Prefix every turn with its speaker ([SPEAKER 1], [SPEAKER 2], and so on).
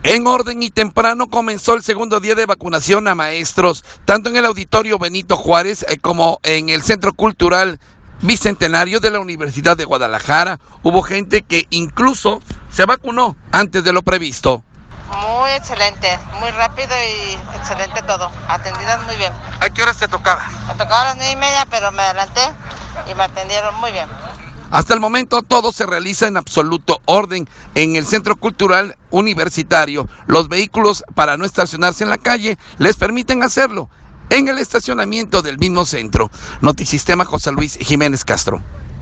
[SPEAKER 1] En orden y temprano comenzó el segundo día de vacunación a maestros, tanto en el Auditorio Benito Juárez como en el Centro Cultural Bicentenario de la Universidad de Guadalajara. Hubo gente que incluso se vacunó antes de lo previsto.
[SPEAKER 2] Muy excelente, muy rápido y excelente todo, atendidas muy bien.
[SPEAKER 1] ¿A qué horas te tocaba?
[SPEAKER 2] Me tocaba a las 9:30, pero me adelanté y me atendieron muy bien.
[SPEAKER 1] Hasta el momento todo se realiza en absoluto orden en el Centro Cultural Universitario. Los vehículos, para no estacionarse en la calle, les permiten hacerlo en el estacionamiento del mismo centro. Notisistema, José Luis Jiménez Castro.